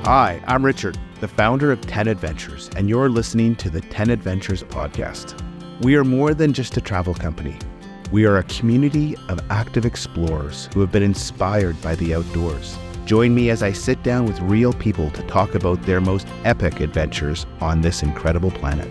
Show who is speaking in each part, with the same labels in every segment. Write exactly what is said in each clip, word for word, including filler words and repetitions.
Speaker 1: Hi, I'm Richard, the founder of ten Adventures, and you're listening to the ten Adventures podcast. We are more than just a travel company. We are a community of active explorers who have been inspired by the outdoors. Join me as I sit down with real people to talk about their most epic adventures on this incredible planet.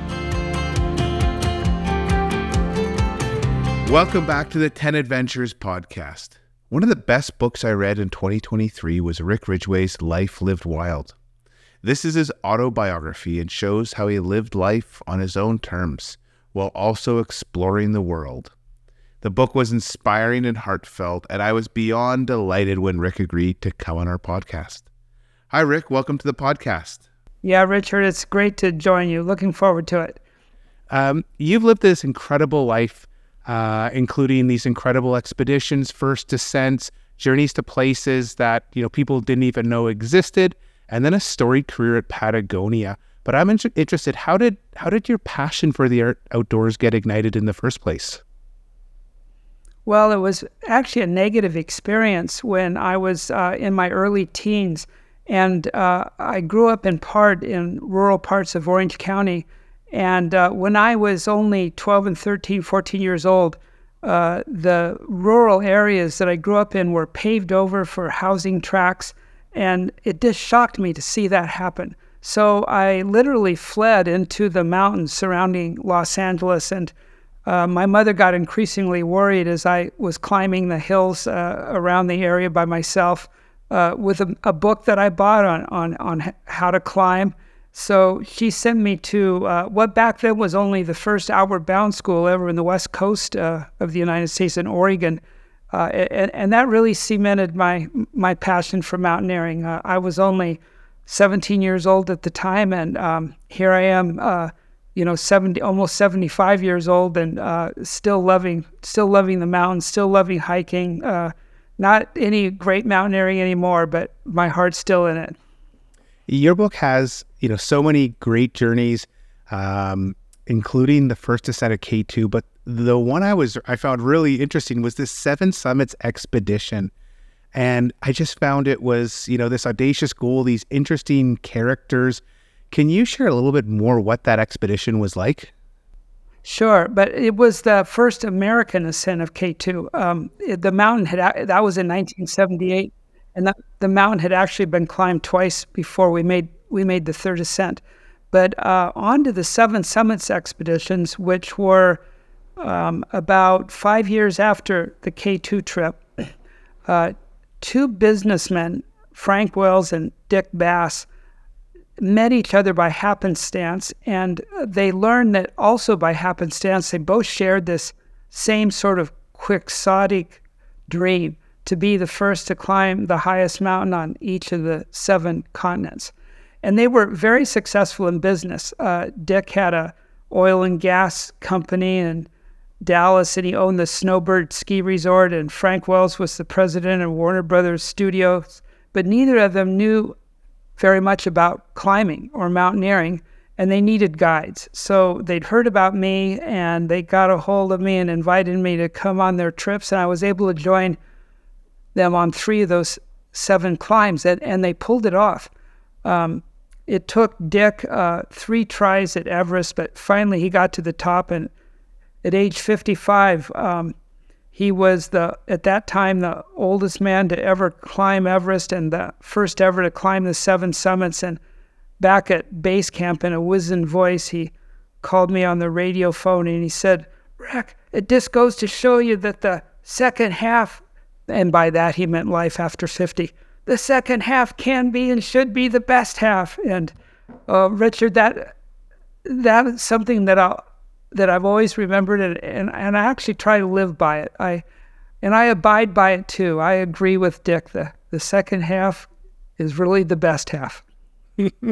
Speaker 1: Welcome back to the ten Adventures podcast. One of the best books I read in twenty twenty-three was Rick Ridgway's Life Lived Wild. This is his autobiography and shows how he lived life on his own terms while also exploring the world. The book was inspiring and heartfelt, and I was beyond delighted when Rick agreed to come on our podcast. Hi, Rick. Welcome to the podcast.
Speaker 2: Yeah, Richard, it's great to join you. Looking forward to it.
Speaker 1: Um, you've lived this incredible life, uh, including these incredible expeditions, first descents, journeys to places that, you know, people didn't even know existed, and then a storied career at Patagonia. But I'm in- interested, how did how did your passion for the art- outdoors get ignited in the first place?
Speaker 2: Well, it was actually a negative experience when I was uh, in my early teens, and uh, I grew up in part in rural parts of Orange County. And uh, when I was only twelve and thirteen, fourteen years old, uh, the rural areas that I grew up in were paved over for housing tracts, and it just shocked me to see that happen. So I literally fled into the mountains surrounding Los Angeles, and uh, my mother got increasingly worried as I was climbing the hills uh, around the area by myself uh, with a, a book that I bought on, on, on how to climb. So she sent me to uh, what back then was only the first outward bound school ever in the west coast uh, of the United States in Oregon. Uh, and, and that really cemented my my passion for mountaineering. Uh, I was only seventeen years old at the time, and um, here I am, uh, you know, seventy, almost seventy-five years old, and uh, still loving, still loving the mountains, still loving hiking. Uh, not any great mountaineering anymore, but my heart's still in it.
Speaker 1: Your book has, you know, so many great journeys, um, including the first descent of K two. But the one I was I found really interesting was this Seven Summits expedition, and I just found it was, you know, this audacious goal, these interesting characters. Can you share a little bit more what that expedition was like?
Speaker 2: Sure, but it was the first American ascent of K two. Um, it, the mountain had that was in nineteen seventy-eight. And that, the mountain had actually been climbed twice before we made we made the third ascent. But uh, on to the Seven Summits expeditions, which were um, about five years after the K two trip, uh, two businessmen, Frank Wells and Dick Bass, met each other by happenstance, and they learned that also by happenstance, they both shared this same sort of quixotic dream to be the first to climb the highest mountain on each of the seven continents. And they were very successful in business. Uh, Dick had a oil and gas company in Dallas, and he owned the Snowbird Ski Resort, and Frank Wells was the president of Warner Brothers Studios. But neither of them knew very much about climbing or mountaineering, and they needed guides. So they'd heard about me, and they got a hold of me and invited me to come on their trips, and I was able to join them on three of those seven climbs, and, and they pulled it off. Um, it took Dick uh, three tries at Everest, but finally he got to the top, and at age fifty-five, um, he was, the at that time, the oldest man to ever climb Everest and the first ever to climb the seven summits. And back at base camp, in a wizened voice, he called me on the radio phone, and he said, "Rick, it just goes to show you that the second half," and by that he meant life after fifty, "the second half can be and should be the best half." And uh, Richard, that that is something that I that I've always remembered, and, and and I actually try to live by it. I and I abide by it too. I agree with Dick. The the second half is really the best half.
Speaker 1: uh,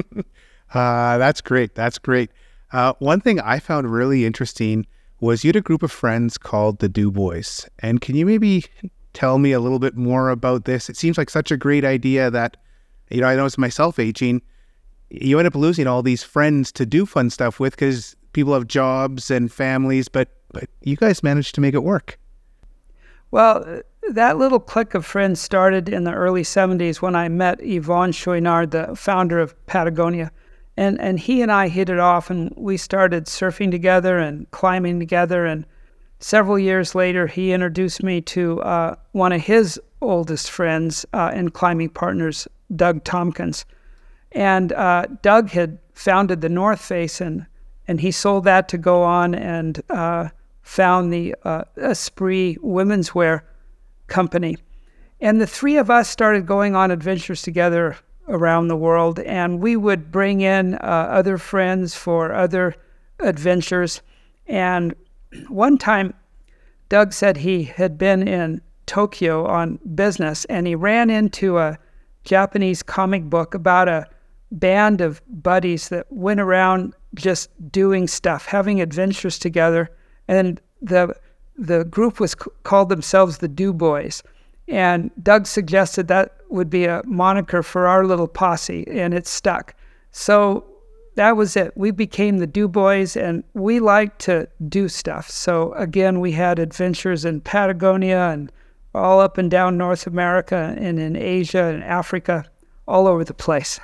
Speaker 1: that's great. That's great. Uh, one thing I found really interesting was you had a group of friends called the Do Boys, and can you maybe tell me a little bit more about this? It seems like such a great idea that, you know, I know it's myself aging, you end up losing all these friends to do fun stuff with because people have jobs and families, but, but you guys managed to make it work.
Speaker 2: Well, that little clique of friends started in the early seventies when I met Yvon Chouinard, the founder of Patagonia. And and he and I hit it off, and we started surfing together and climbing together. And several years later, he introduced me to uh, one of his oldest friends uh, and climbing partners, Doug Tompkins. And uh, Doug had founded the North Face, and, and he sold that to go on and uh, found the uh, Esprit women's wear company. And the three of us started going on adventures together around the world, and we would bring in uh, other friends for other adventures. And one time, Doug said he had been in Tokyo on business, and he ran into a Japanese comic book about a band of buddies that went around just doing stuff, having adventures together. And the the group was c- called themselves the Do Boys. And Doug suggested that would be a moniker for our little posse, and it stuck. So that was it. We became the Do Boys, and we liked to do stuff. So again, we had adventures in Patagonia and all up and down North America and in Asia and Africa, all over the place.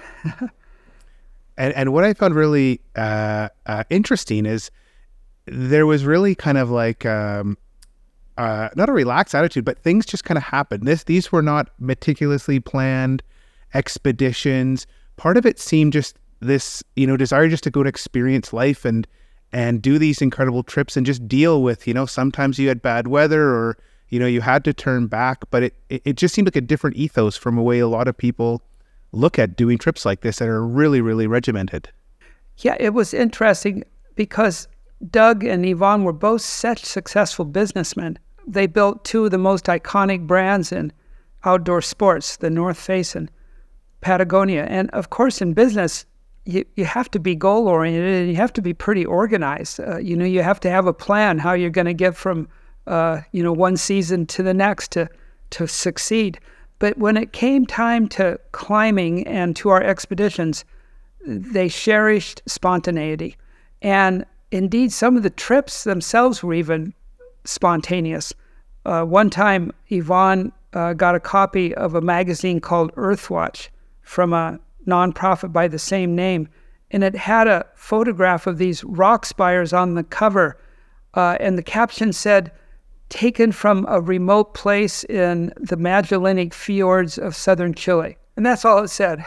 Speaker 1: and and what I found really uh, uh, interesting is there was really kind of like um, uh, not a relaxed attitude, but things just kind of happened. This these were not meticulously planned expeditions. Part of it seemed just this, you know, desire just to go and experience life and and do these incredible trips and just deal with, you know, sometimes you had bad weather or, you know, you had to turn back, but it, it, it just seemed like a different ethos from a way a lot of people look at doing trips like this that are really, really regimented.
Speaker 2: Yeah, it was interesting because Doug and Yvon were both such successful businessmen. They built two of the most iconic brands in outdoor sports, the North Face and Patagonia. And of course, in business, you, you have to be goal-oriented and you have to be pretty organized. Uh, you know, you have to have a plan how you're going to get from, uh, you know, one season to the next to, to succeed. But when it came time to climbing and to our expeditions, they cherished spontaneity. And indeed, some of the trips themselves were even spontaneous. Uh, one time, Yvon uh, got a copy of a magazine called Earthwatch from a nonprofit by the same name, and it had a photograph of these rock spires on the cover, uh, and the caption said, "Taken from a remote place in the Magellanic fjords of southern Chile." And that's all it said.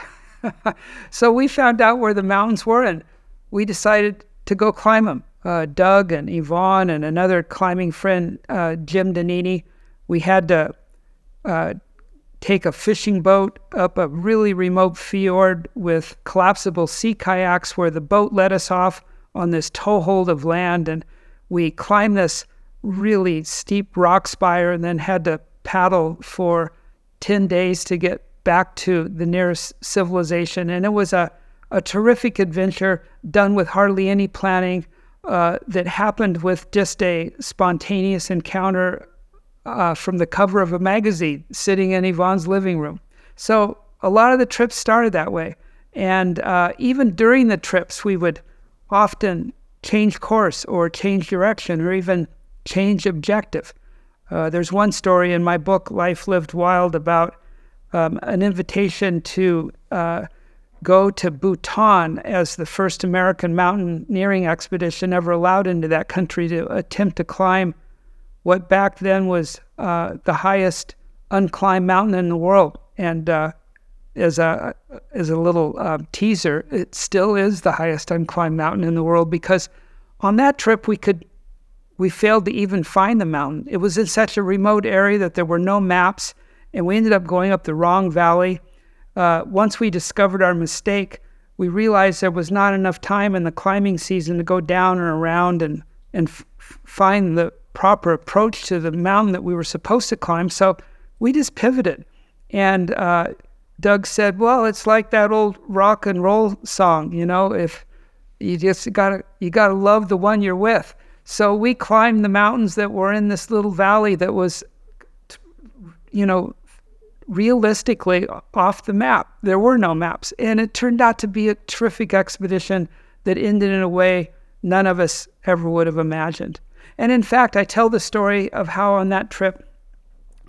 Speaker 2: So we found out where the mountains were, and we decided to go climb them. Uh, Doug and Yvon and another climbing friend, uh, Jim Danini, we had to uh, take a fishing boat up a really remote fjord with collapsible sea kayaks where the boat let us off on this toehold of land, and we climbed this really steep rock spire and then had to paddle for ten days to get back to the nearest civilization. And it was a, a terrific adventure done with hardly any planning uh, that happened with just a spontaneous encounter uh, from the cover of a magazine sitting in Yvon's living room. So a lot of the trips started that way. And uh, even during the trips, we would often change course or change direction or even change objective. Uh, there's one story in my book, Life Lived Wild, about um, an invitation to uh, go to Bhutan as the first American mountaineering expedition ever allowed into that country to attempt to climb what back then was uh, the highest unclimbed mountain in the world. And uh, as a as a little uh, teaser, it still is the highest unclimbed mountain in the world, because on that trip we could we failed to even find the mountain. It was in such a remote area that there were no maps, and we ended up going up the wrong valley. Uh, once we discovered our mistake, we realized there was not enough time in the climbing season to go down and around and, and f- find the proper approach to the mountain that we were supposed to climb. So we just pivoted. And uh, Doug said, well, it's like that old rock and roll song, you know, if you just gotta, you gotta love the one you're with. So we climbed the mountains that were in this little valley that was, you know, realistically off the map. There were no maps. And it turned out to be a terrific expedition that ended in a way none of us ever would have imagined. And in fact, I tell the story of how on that trip,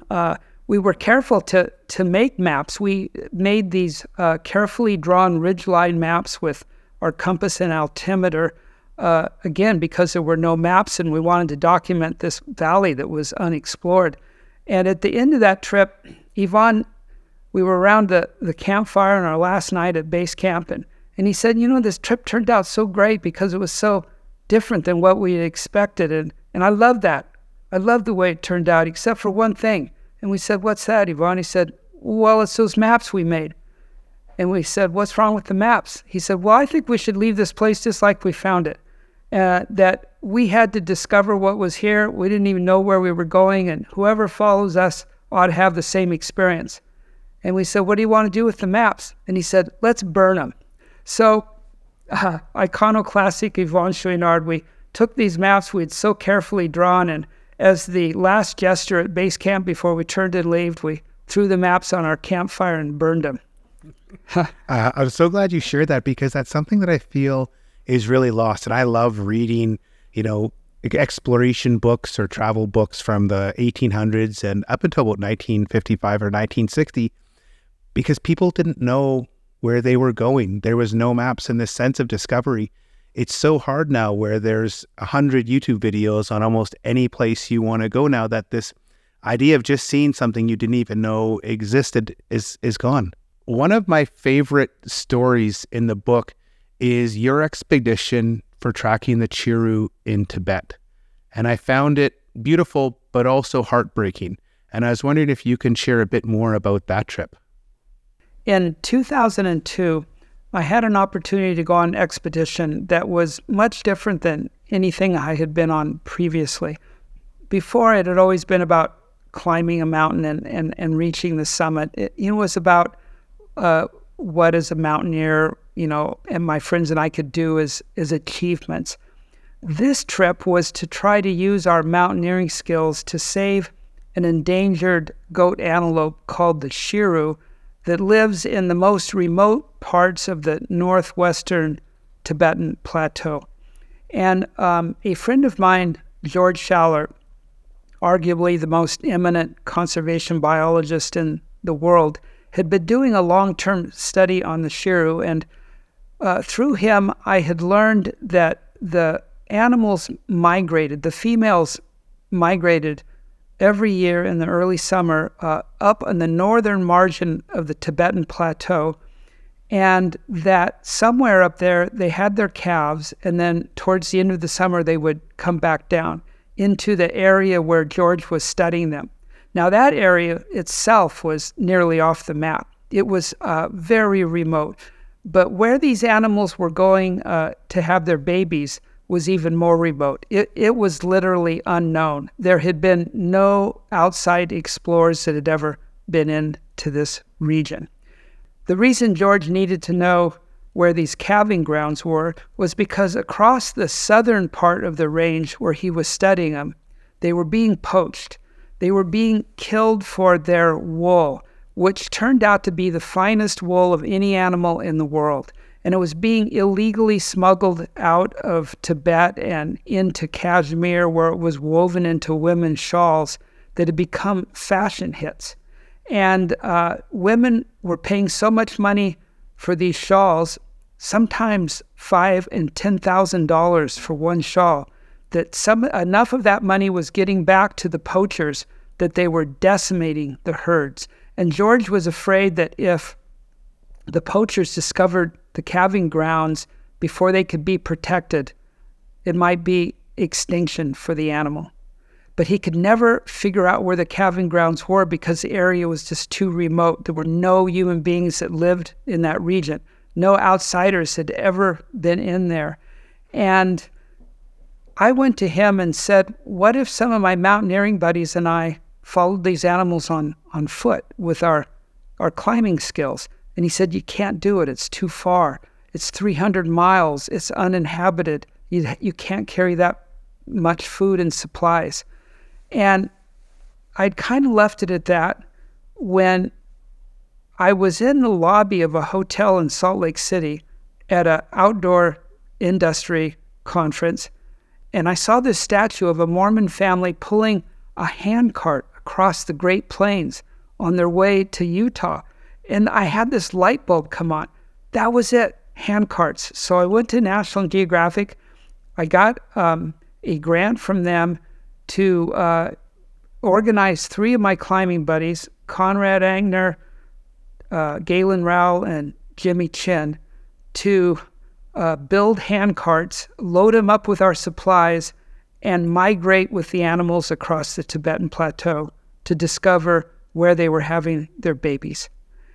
Speaker 2: uh, we were careful to to make maps. We made these uh, carefully drawn ridgeline maps with our compass and altimeter, uh, again, because there were no maps and we wanted to document this valley that was unexplored. And at the end of that trip, Yvon, we were around the, the campfire on our last night at base camp, and, and he said, you know, this trip turned out so great because it was so different than what we had expected. And, and I love that. I love the way it turned out, except for one thing. And we said, what's that, Yvon? He said, well, it's those maps we made. And we said, what's wrong with the maps? He said, well, I think we should leave this place just like we found it. Uh, that we had to discover what was here. We didn't even know where we were going, and whoever follows us ought to have the same experience. And we said, what do you want to do with the maps? And he said, let's burn them. So, uh, iconoclastic Yvon Chouinard, we took these maps we had so carefully drawn, and as the last gesture at base camp before we turned and left, we threw the maps on our campfire and burned them.
Speaker 3: uh, I'm so glad you shared that, because that's something that I feel is really lost. And I love reading, you know, exploration books or travel books from the eighteen hundreds and up until about nineteen fifty-five or nineteen sixty, because people didn't know where they were going. There was no maps and this sense of discovery. It's so hard now where there's a hundred YouTube videos on almost any place you want to go now, that this idea of just seeing something you didn't even know existed is is gone. One of my favorite stories in the book is your expedition for tracking the Chiru in Tibet. And I found it beautiful, but also heartbreaking. And I was wondering if you can share a bit more about that trip.
Speaker 2: In two thousand two, I had an opportunity to go on an expedition that was much different than anything I had been on previously. Before, it had always been about climbing a mountain and, and, and reaching the summit. It, it was about uh, what as a mountaineer, you know, and my friends and I could do as, as achievements. This trip was to try to use our mountaineering skills to save an endangered goat antelope called the Chiru that lives in the most remote parts of the northwestern Tibetan plateau. And um, a friend of mine, George Schaller, arguably the most eminent conservation biologist in the world, had been doing a long-term study on the Chiru, and uh, through him, I had learned that the animals migrated, the females migrated every year in the early summer uh, up on the northern margin of the Tibetan plateau, and that somewhere up there they had their calves, and then towards the end of the summer they would come back down into the area where George was studying them. Now that area itself was nearly off the map. It was uh, very remote. But where these animals were going uh, to have their babies was even more remote. It, it was literally unknown. There had been no outside explorers that had ever been into this region. The reason George needed to know where these calving grounds were was because across the southern part of the range where he was studying them, they were being poached. They were being killed for their wool, which turned out to be the finest wool of any animal in the world. And it was being illegally smuggled out of Tibet and into Kashmir, where it was woven into women's shawls that had become fashion hits. And uh, women were paying so much money for these shawls, sometimes five and ten thousand dollars for one shawl, that some enough of that money was getting back to the poachers that they were decimating the herds. And George was afraid that if the poachers discovered the calving grounds before they could be protected, it might be extinction for the animal. But he could never figure out where the calving grounds were because the area was just too remote. There were no human beings that lived in that region. No outsiders had ever been in there. And I went to him and said, what if some of my mountaineering buddies and I followed these animals on, on foot with our, our climbing skills? And he said, you can't do it. It's too far. It's three hundred miles. It's uninhabited. You, you can't carry that much food and supplies. And I'd kind of left it at that when I was in the lobby of a hotel in Salt Lake City at an outdoor industry conference, and I saw this statue of a Mormon family pulling a hand cart across the Great Plains on their way to Utah. And I had this light bulb come on. That was it, hand carts. So I went to National Geographic. I got um, a grant from them to uh, organize three of my climbing buddies, Conrad Angner, uh, Galen Rowell, and Jimmy Chin, to uh, build hand carts, load them up with our supplies, and migrate with the animals across the Tibetan Plateau to discover where they were having their babies.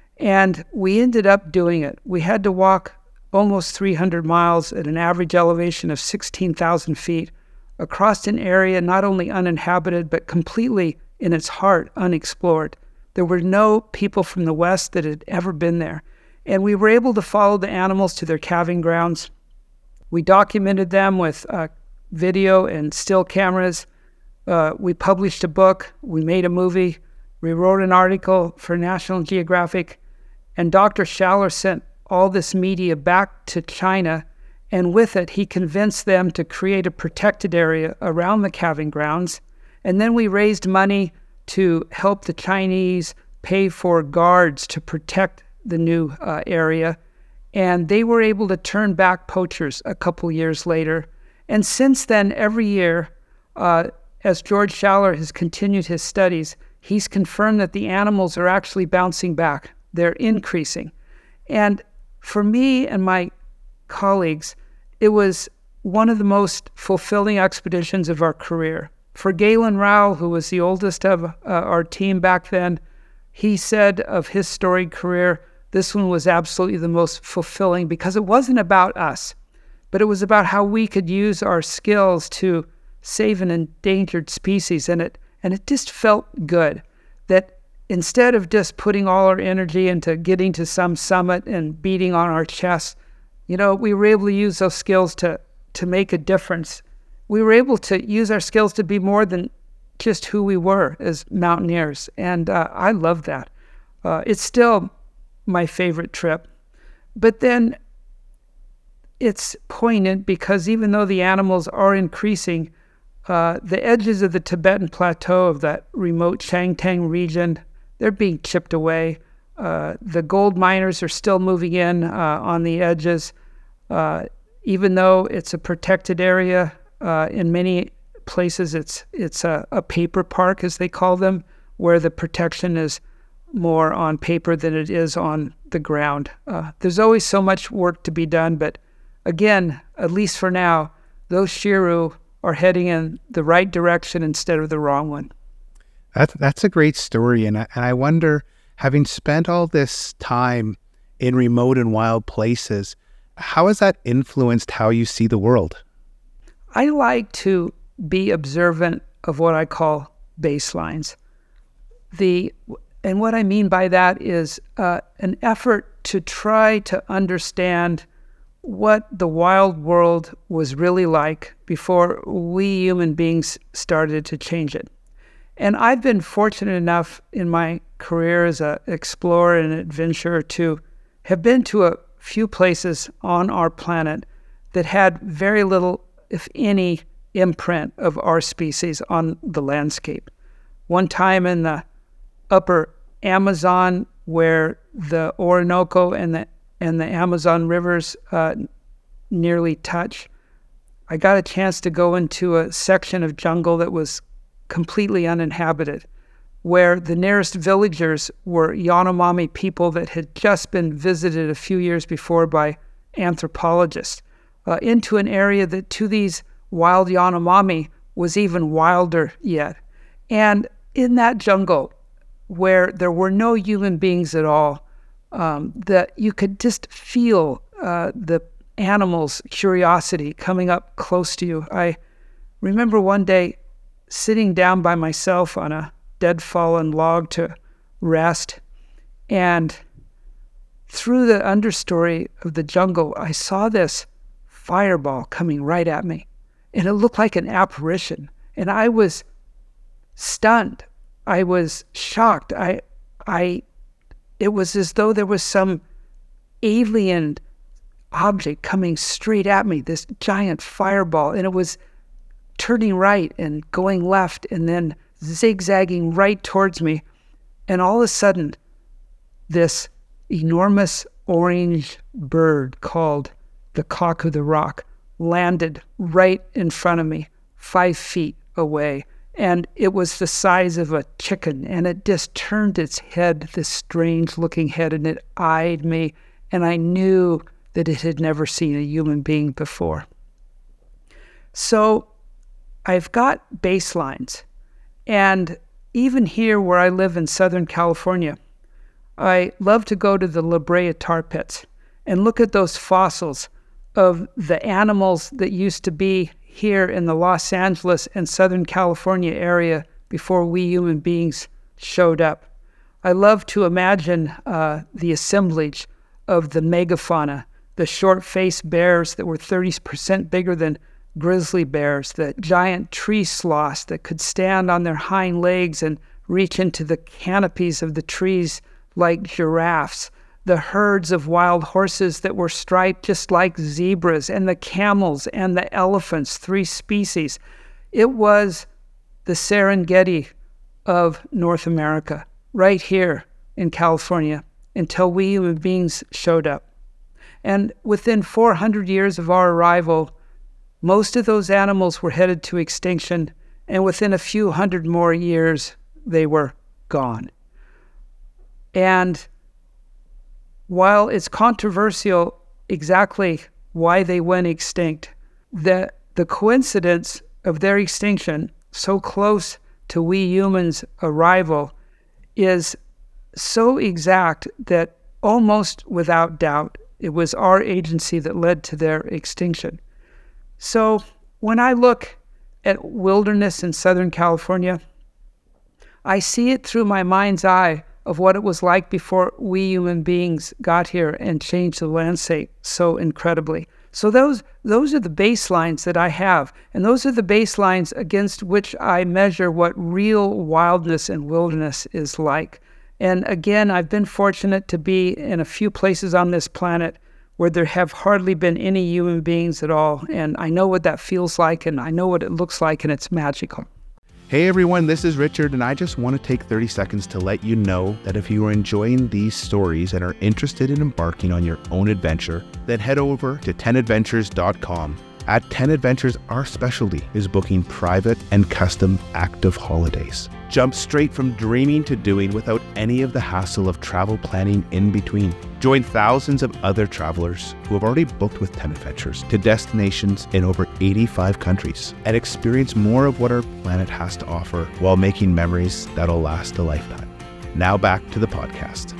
Speaker 2: And we ended up doing it. We had to walk almost three hundred miles at an average elevation of sixteen thousand feet across an area not only uninhabited, but completely in its heart unexplored. There were no people from the West that had ever been there. And we were able to follow the animals to their calving grounds. We documented them with uh, video and still cameras. Uh, we published a book. We made a movie. We wrote an article for National Geographic. And Doctor Schaller sent all this media back to China. And with it, he convinced them to create a protected area around the calving grounds. And then we raised money to help the Chinese pay for guards to protect the new uh, area. And they were able to turn back poachers a couple years later. And since then, every year, uh, as George Schaller has continued his studies, he's confirmed that the animals are actually bouncing back. They're increasing. And for me and my colleagues, it was one of the most fulfilling expeditions of our career. For Galen Rowell, who was the oldest of uh, our team back then, he said of his storied career, this one was absolutely the most fulfilling because it wasn't about us, but it was about how we could use our skills to save an endangered species. And it, and it just felt good that instead of just putting all our energy into getting to some summit and beating on our chests, you know, we were able to use those skills to, to make a difference. We were able to use our skills to be more than just who we were as mountaineers. And uh, I love that. Uh, it's still my favorite trip. But then it's poignant because even though the animals are increasing, uh, the edges of the Tibetan Plateau of that remote Changtang region, they're being chipped away. Uh, the gold miners are still moving in uh, on the edges. Uh, even though it's a protected area, uh, in many places it's it's a, a paper park, as they call them, where the protection is more on paper than it is on the ground. Uh, there's always so much work to be done, but again, at least for now, those Shiroo are heading in the right direction instead of the wrong one.
Speaker 3: That's, that's a great story. And I, and I wonder, having spent all this time in remote and wild places, how has that influenced how you see the world?
Speaker 2: I like to be observant of what I call baselines. The And what I mean by that is uh, an effort to try to understand what the wild world was really like before we human beings started to change it. And I've been fortunate enough in my career as an explorer and adventurer to have been to a few places on our planet that had very little, if any, imprint of our species on the landscape. One time in the upper Amazon, where the Orinoco and the and the Amazon rivers uh, nearly touch, I got a chance to go into a section of jungle that was completely uninhabited, where the nearest villagers were Yanomami people that had just been visited a few years before by anthropologists, uh, into an area that to these wild Yanomami was even wilder yet. And in that jungle, where there were no human beings at all, um, that you could just feel uh, the animals' curiosity coming up close to you. I remember one day sitting down by myself on a dead fallen log to rest, and through the understory of the jungle, I saw this fireball coming right at me, and it looked like an apparition, and I was stunned. I was shocked. I, I, it was as though there was some alien object coming straight at me, this giant fireball, and it was turning right and going left and then zigzagging right towards me. And all of a sudden, this enormous orange bird called the cock of the rock landed right in front of me, five feet away. And it was the size of a chicken, and it just turned its head, this strange-looking head, and it eyed me, and I knew that it had never seen a human being before. So I've got baselines, and even here where I live in Southern California, I love to go to the La Brea tar pits and look at those fossils of the animals that used to be here in the Los Angeles and Southern California area before we human beings showed up. I love to imagine uh, the assemblage of the megafauna, the short-faced bears that were thirty percent bigger than grizzly bears, the giant tree sloths that could stand on their hind legs and reach into the canopies of the trees like giraffes, the herds of wild horses that were striped just like zebras, and the camels and the elephants, three species. It was the Serengeti of North America, right here in California, until we human beings showed up. And within four hundred years of our arrival, most of those animals were headed to extinction, and within a few hundred more years, they were gone. And while it's controversial exactly why they went extinct, the, the coincidence of their extinction so close to we humans' arrival is so exact that almost without doubt, it was our agency that led to their extinction. So when I look at wilderness in Southern California, I see it through my mind's eye of what it was like before we human beings got here and changed the landscape so incredibly. So those those are the baselines that I have, and those are the baselines against which I measure what real wildness and wilderness is like. And again, I've been fortunate to be in a few places on this planet where there have hardly been any human beings at all, and I know what that feels like, and I know what it looks like, and it's magical.
Speaker 1: Hey everyone, this is Richard, and I just want to take thirty seconds to let you know that if you are enjoying these stories and are interested in embarking on your own adventure, then head over to ten adventures dot com. At ten Adventures, our specialty is booking private and custom active holidays. Jump straight from dreaming to doing without any of the hassle of travel planning in between. Join thousands of other travelers who have already booked with ten Adventures to destinations in over eighty-five countries and experience more of what our planet has to offer while making memories that'll last a lifetime. Now back to the podcast.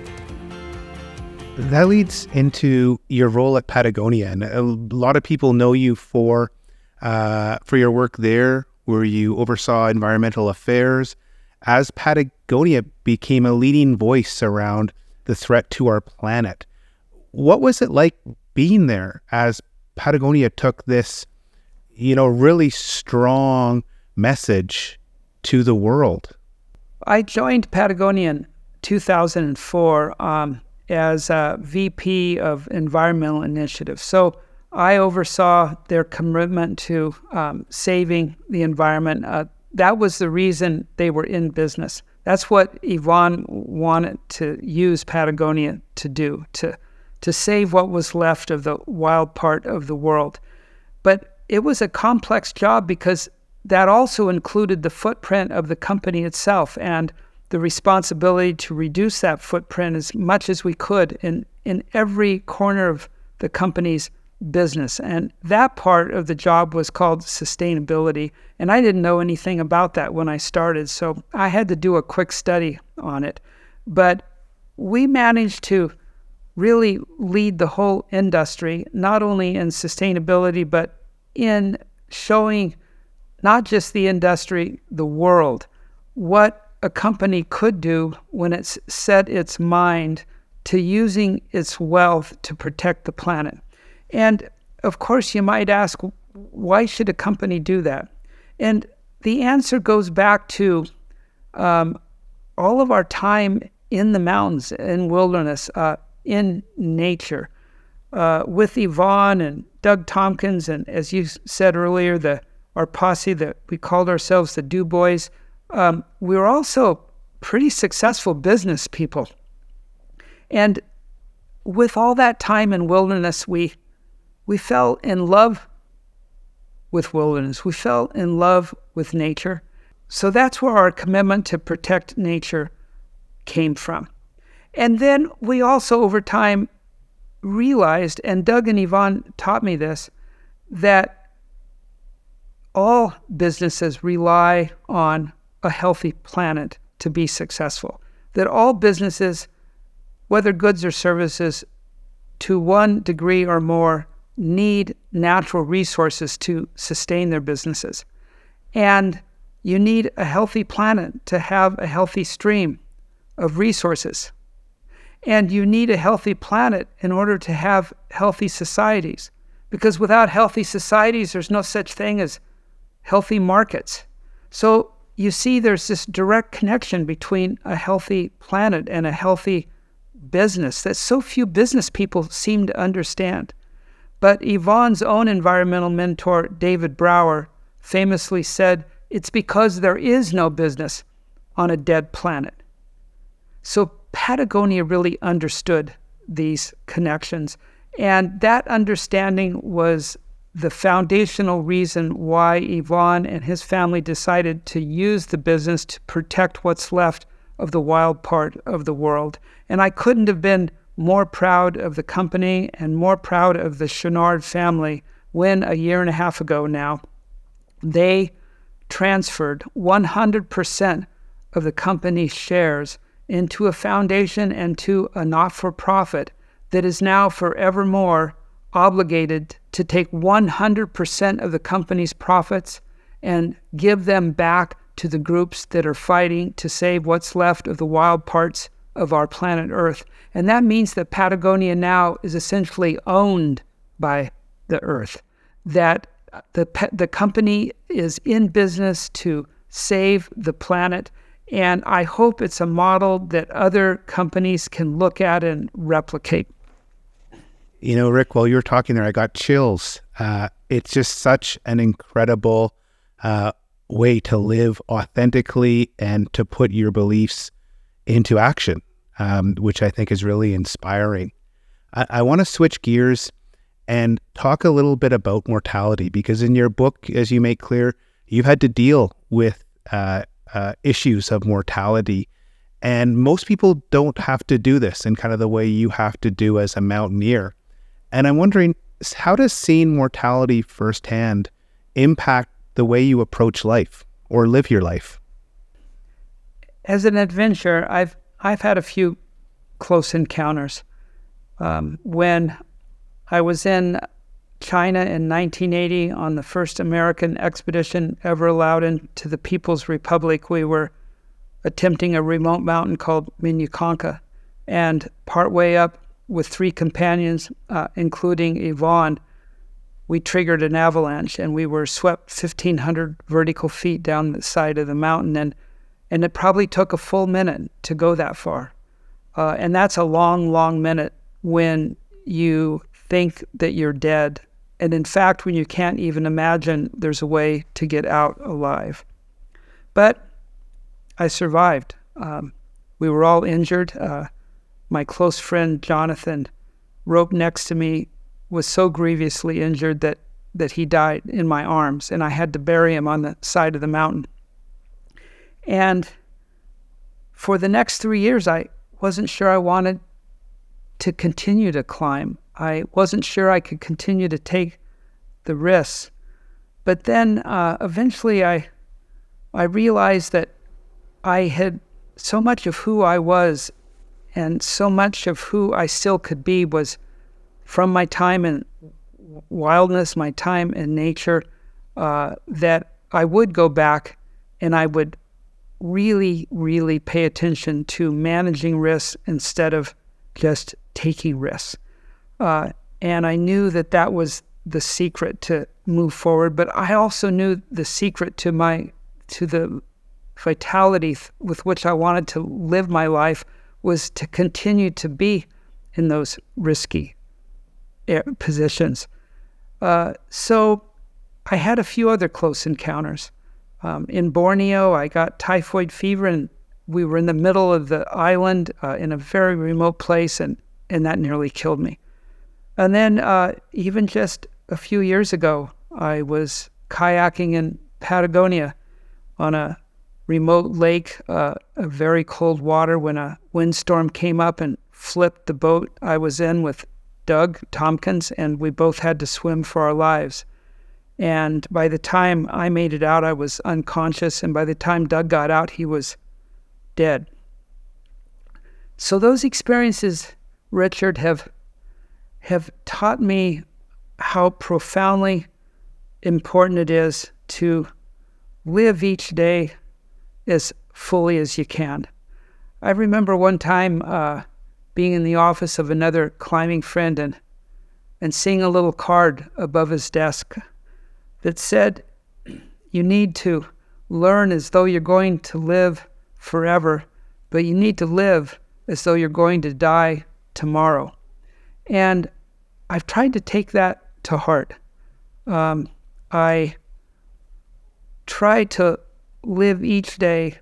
Speaker 3: That leads into your role at Patagonia, and a lot of people know you for uh, for your work there, where you oversaw environmental affairs, as Patagonia became a leading voice around the threat to our planet. What was it like being there as Patagonia took this, you know, really strong message to the world?
Speaker 2: I joined Patagonia in two thousand four. Um, as a V P of Environmental Initiative. So I oversaw their commitment to um, saving the environment. Uh, that was the reason they were in business. That's what Yvon wanted to use Patagonia to do, to, to save what was left of the wild part of the world. But it was a complex job because that also included the footprint of the company itself and the responsibility to reduce that footprint as much as we could in, in every corner of the company's business. And that part of the job was called sustainability. And I didn't know anything about that when I started, so I had to do a quick study on it. But we managed to really lead the whole industry, not only in sustainability, but in showing not just the industry, the world, what a company could do when it's set its mind to using its wealth to protect the planet. And of course, you might ask, why should a company do that? And the answer goes back to um, all of our time in the mountains, in wilderness, uh, in nature, uh, with Yvon and Doug Tompkins, and as you said earlier, the our posse that we called ourselves the Du Bois. um, we were also pretty successful business people. And with all that time in wilderness, we we fell in love with wilderness. We fell in love with nature. So that's where our commitment to protect nature came from. And then we also, over time, realized, and Doug and Yvonne taught me this, that all businesses rely on a healthy planet to be successful. That all businesses, whether goods or services, to one degree or more, need natural resources to sustain their businesses. And you need a healthy planet to have a healthy stream of resources. And you need a healthy planet in order to have healthy societies. Because without healthy societies, there's no such thing as healthy markets. So you see there's this direct connection between a healthy planet and a healthy business that so few business people seem to understand. But Yvonne's own environmental mentor, David Brower, famously said, it's because there is no business on a dead planet. So Patagonia really understood these connections. And that understanding was the foundational reason why Yvonne and his family decided to use the business to protect what's left of the wild part of the world. And I couldn't have been more proud of the company and more proud of the Chouinard family when a year and a half ago now, they transferred one hundred percent of the company's shares into a foundation and to a not-for-profit that is now forevermore obligated to take one hundred percent of the company's profits and give them back to the groups that are fighting to save what's left of the wild parts of our planet Earth. And that means that Patagonia now is essentially owned by the Earth, that the the company is in business to save the planet. And I hope it's a model that other companies can look at and replicate.
Speaker 3: You know, Rick, while you were talking there, I got chills. Uh, it's just such an incredible uh, way to live authentically and to put your beliefs into action, um, which I think is really inspiring. I, I want to switch gears and talk a little bit about mortality, because in your book, as you make clear, you've had to deal with uh, uh, issues of mortality. And most people don't have to do this in kind of the way you have to do as a mountaineer. And I'm wondering, how does seeing mortality firsthand impact the way you approach life or live your life?
Speaker 2: As an adventurer, I've I've had a few close encounters. Um, when I was in China in nineteen eighty on the first American expedition ever allowed into the People's Republic, we were attempting a remote mountain called Minyakonka. And partway up, with three companions, uh, including Yvonne, we triggered an avalanche and we were swept fifteen hundred vertical feet down the side of the mountain. And, and it probably took a full minute to go that far. Uh, and that's a long, long minute when you think that you're dead. And in fact, when you can't even imagine there's a way to get out alive. But I survived. Um, we were all injured. Uh, My close friend, Jonathan, roped next to me, was so grievously injured that, that he died in my arms, and I had to bury him on the side of the mountain. And for the next three years, I wasn't sure I wanted to continue to climb. I wasn't sure I could continue to take the risks. But then uh, eventually I, I realized that I had so much of who I was and so much of who I still could be was from my time in wildness, my time in nature, uh, that I would go back and I would really, really pay attention to managing risks instead of just taking risks. Uh, and I knew that that was the secret to move forward, but I also knew the secret to my, to the vitality th- with which I wanted to live my life was to continue to be in those risky positions. Uh, so I had a few other close encounters. Um, in Borneo, I got typhoid fever, and we were in the middle of the island uh, in a very remote place, and, and that nearly killed me. And then uh, even just a few years ago, I was kayaking in Patagonia on a remote lake, uh, a very cold water, when a windstorm came up and flipped the boat I was in with Doug Tompkins, and we both had to swim for our lives. And by the time I made it out, I was unconscious, and by the time Doug got out, he was dead. So those experiences, Richard, have have taught me how profoundly important it is to live each day as fully as you can. I remember one time uh, being in the office of another climbing friend and and seeing a little card above his desk that said, you need to learn as though you're going to live forever, but you need to live as though you're going to die tomorrow. And I've tried to take that to heart. Um, I try to live each day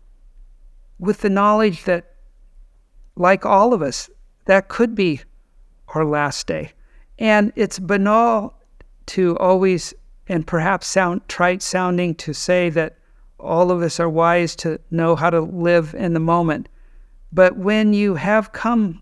Speaker 2: with the knowledge that, like all of us, that could be our last day. And it's banal to always, and perhaps sound trite sounding, to say that all of us are wise to know how to live in the moment. But when you have come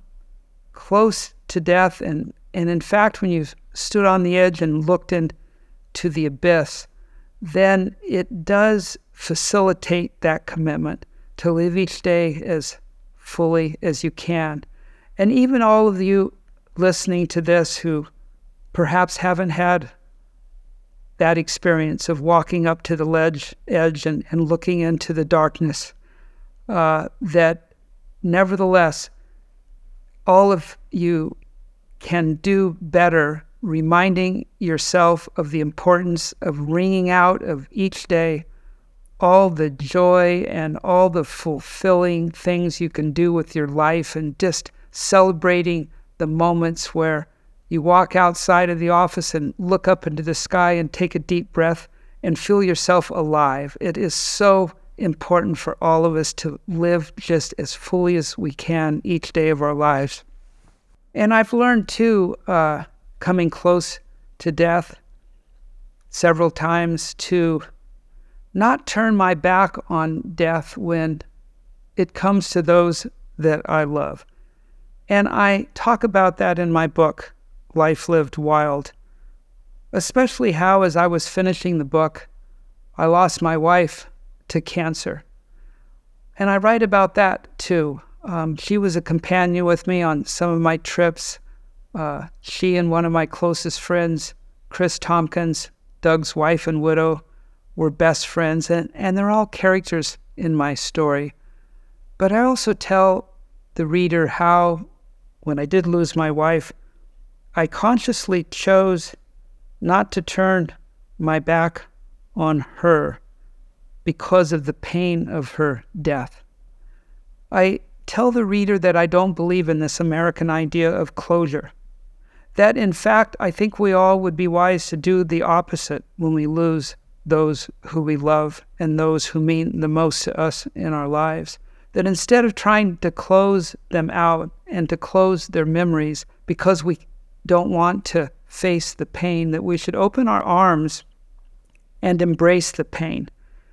Speaker 2: close to death, and, and in fact, when you've stood on the edge and looked into the abyss, then it does facilitate that commitment to live each day as fully as you can. And even all of you listening to this who perhaps haven't had that experience of walking up to the ledge edge and, and looking into the darkness, uh, that nevertheless, all of you can do better reminding yourself of the importance of wringing out of each day all the joy and all the fulfilling things you can do with your life, and just celebrating the moments where you walk outside of the office and look up into the sky and take a deep breath and feel yourself alive. It is so important for all of us to live just as fully as we can each day of our lives. And I've learned too, uh, coming close to death several times, to not turn my back on death when it comes to those that I love. And I talk about that in my book, Life Lived Wild, especially how, as I was finishing the book, I lost my wife to cancer. And I write about that too. Um, she was a companion with me on some of my trips. Uh, she and one of my closest friends, Chris Tompkins, Doug's wife and widow, were best friends, and, and they're all characters in my story. But I also tell the reader how, when I did lose my wife, I consciously chose not to turn my back on her because of the pain of her death. I tell the reader that I don't believe in this American idea of closure. That, in fact, I think we all would be wise to do the opposite when we lose those who we love and those who mean the most to us in our lives. That instead of trying to close them out and to close their memories because we don't want to face the pain, that we should open our arms and embrace the pain.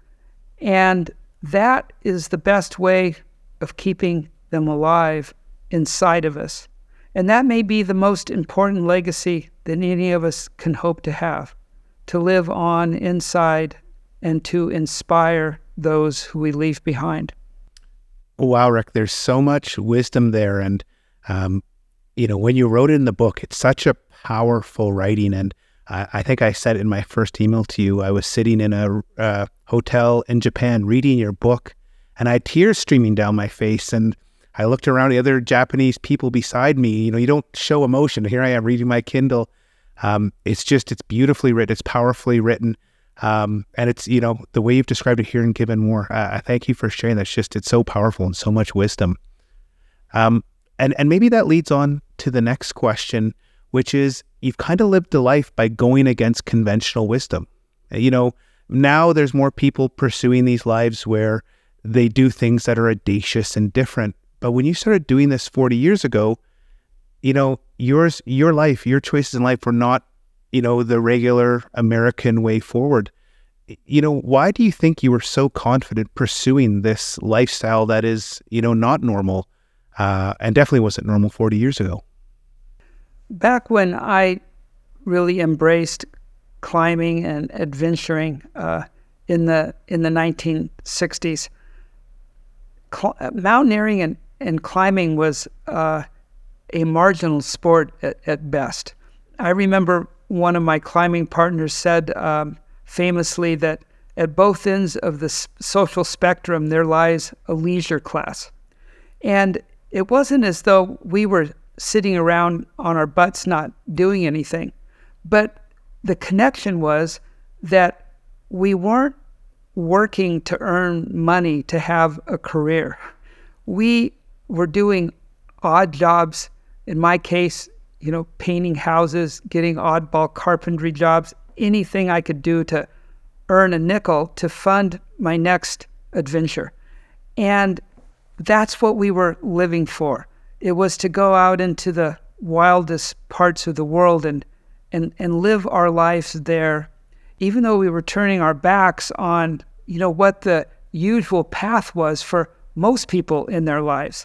Speaker 2: And that is the best way of keeping them alive inside of us. And that may be the most important legacy that any of us can hope to have, to live on inside and to inspire those who we leave behind.
Speaker 3: Wow, Rick, there's so much wisdom there. And, um, you know, when you wrote it in the book, it's such a powerful writing. And uh, I think I said in my first email to you, I was sitting in a uh, hotel in Japan reading your book, and I had tears streaming down my face. And I looked around the other Japanese people beside me. You know, you don't show emotion. Here I am reading my Kindle. Um, it's just, it's beautifully written. It's powerfully written. Um, and it's, you know, the way you've described it here in Given More, uh, I thank you for sharing that. It's just, it's so powerful and so much wisdom. Um, and, and maybe that leads on to the next question, which is, you've kind of lived a life by going against conventional wisdom. You know, Now there's more people pursuing these lives where they do things that are audacious and different. But when you started doing this forty years ago, you know, yours, your life, your choices in life were not, you know, the regular American way forward. You know, why do you think you were so confident pursuing this lifestyle that is, you know, not normal, uh, and definitely wasn't normal forty years ago?
Speaker 2: Back when I really embraced climbing and adventuring uh, in the in the nineteen sixties, cl- mountaineering and, and climbing was uh, a marginal sport at, at best. I remember one of my climbing partners said um, famously that at both ends of the s- social spectrum there lies a leisure class. And it wasn't as though we were sitting around on our butts not doing anything, but the connection was that we weren't working to earn money to have a career. We were doing odd jobs. In my case, you know, painting houses, getting oddball carpentry jobs, anything I could do to earn a nickel to fund my next adventure. And that's what we were living for. It was to go out into the wildest parts of the world and and and live our lives there, even though we were turning our backs on, you know, what the usual path was for most people in their lives,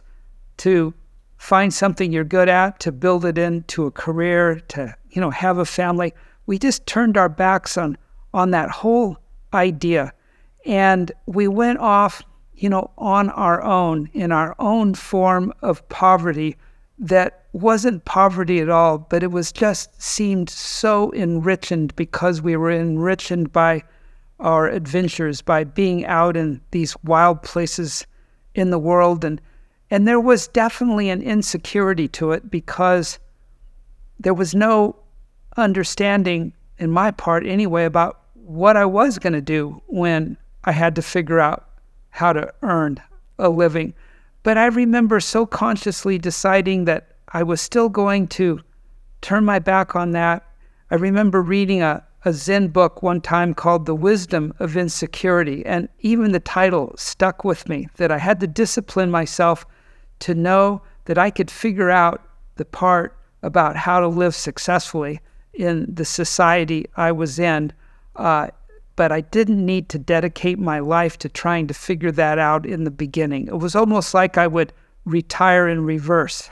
Speaker 2: to find something you're good at, to build it into a career, to, you know, have a family. We just turned our backs on on that whole idea. And we went off, you know, on our own, in our own form of poverty that wasn't poverty at all, but it was just seemed so enriched because we were enriched by our adventures, by being out in these wild places in the world. And and there was definitely an insecurity to it because there was no understanding, in my part anyway, about what I was going to do when I had to figure out how to earn a living. But I remember so consciously deciding that I was still going to turn my back on that. I remember reading a, a Zen book one time called The Wisdom of Insecurity, and even the title stuck with me, that I had to discipline myself to know that I could figure out the part about how to live successfully in the society I was in, uh, but I didn't need to dedicate my life to trying to figure that out in the beginning. It was almost like I would retire in reverse.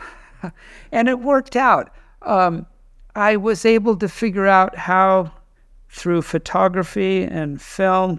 Speaker 2: And it worked out. Um, I was able to figure out how, through photography and film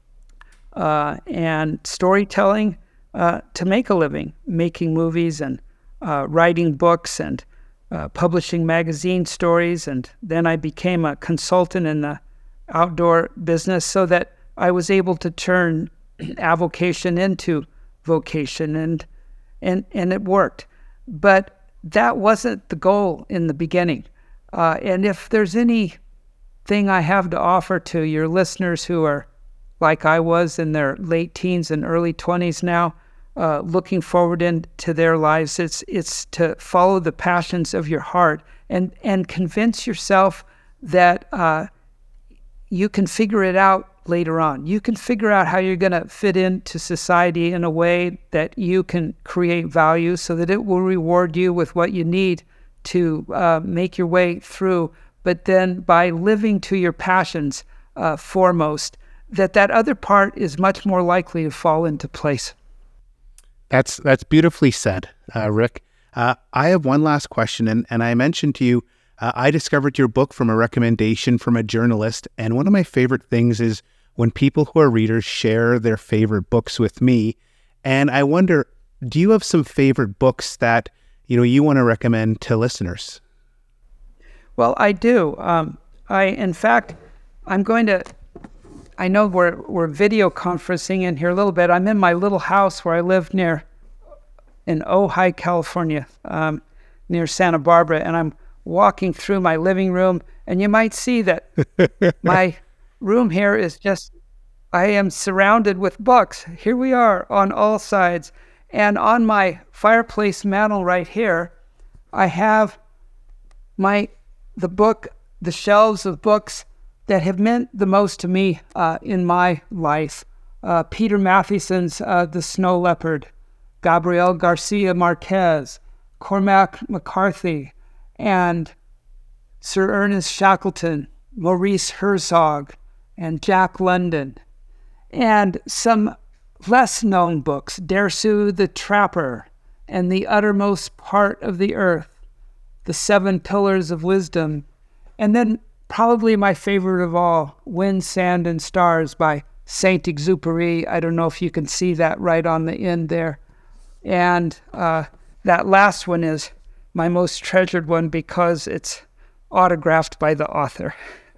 Speaker 2: uh, and storytelling, uh, to make a living, making movies and uh, writing books and uh, publishing magazine stories. And then I became a consultant in the outdoor business so that I was able to turn avocation into vocation, and and and it worked. But that wasn't the goal in the beginning. Uh, and if there's anything I have to offer to your listeners who are like I was in their late teens and early twenties now, uh, looking forward into their lives, it's it's to follow the passions of your heart and and convince yourself that uh, you can figure it out later on. You can figure out how you're going to fit into society in a way that you can create value so that it will reward you with what you need to uh, make your way through. But then by living to your passions uh, foremost, that that other part is much more likely to fall into place.
Speaker 3: That's that's beautifully said, uh, Rick. Uh, I have one last question, and, and I mentioned to you, uh, I discovered your book from a recommendation from a journalist, and one of my favorite things is when people who are readers share their favorite books with me. And I wonder, do you have some favorite books that, you know, you want to recommend to listeners?
Speaker 2: Well, I do. Um, I, in fact, I'm going to, I know we're we're video conferencing in here a little bit. I'm in my little house where I live near, in Ojai, California, um, near Santa Barbara, and I'm walking through my living room, and you might see that my room here is just, I am surrounded with books. Here we are on all sides. And on my fireplace mantle right here, I have my, the book, the shelves of books that have meant the most to me uh, in my life. Uh, Peter Matheson's uh, The Snow Leopard, Gabriel Garcia Marquez, Cormac McCarthy, and Sir Ernest Shackleton, Maurice Herzog, and Jack London. And some less known books, Dersu the Trapper, and The Uttermost Part of the Earth, The Seven Pillars of Wisdom, and then probably my favorite of all, Wind, Sand, and Stars by Saint-Exupéry. I don't know if you can see that right on the end there. And uh, that last one is my most treasured one because it's autographed by the author.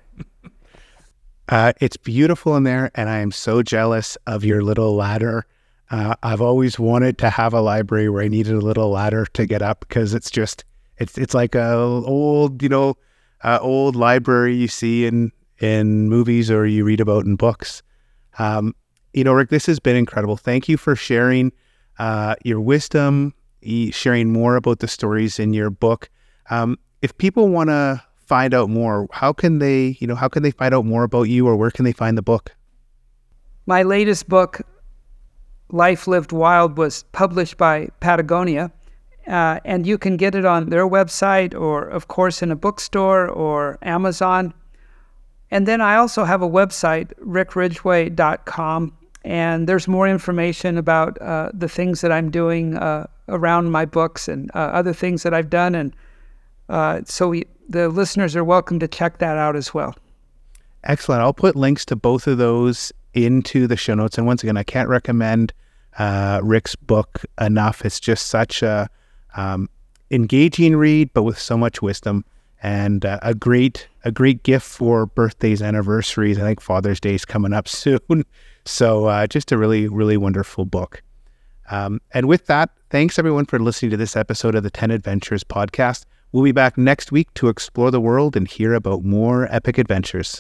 Speaker 3: Uh, it's beautiful in there, and I am so jealous of your little ladder. Uh, I've always wanted to have a library where I needed a little ladder to get up because it's just, it's it's like a old, you know, uh, old library you see in, in movies or you read about in books. Um, you know, Rick, this has been incredible. Thank you for sharing uh, your wisdom, sharing more about the stories in your book. Um, if people want to find out more, how can they, you know, how can they find out more about you, or where can they find the book?
Speaker 2: My latest book, Life Lived Wild, was published by Patagonia, uh, and you can get it on their website or, of course, in a bookstore or Amazon. And then I also have a website, rick ridgway dot com, and there's more information about uh, the things that I'm doing uh, around my books and uh, other things that I've done. And uh, so we, the listeners are welcome to check that out as well.
Speaker 3: Excellent. I'll put links to both of those into the show notes. And once again, I can't recommend uh, Rick's book enough. It's just such a um, engaging read, but with so much wisdom, and uh, a great a great gift for birthdays, anniversaries. I think Father's Day is coming up soon. So uh, just a really, really wonderful book. Um, and with that, thanks everyone for listening to this episode of the ten Adventures podcast. We'll be back next week to explore the world and hear about more epic adventures.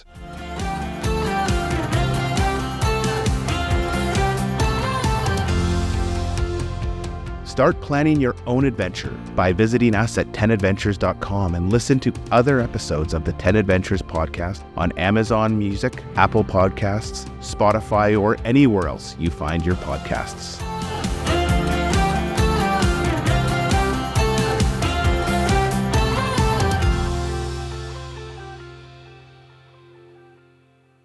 Speaker 3: Start planning your own adventure by visiting us at ten adventures dot com and listen to other episodes of the ten Adventures podcast on Amazon Music, Apple Podcasts, Spotify, or anywhere else you find your podcasts.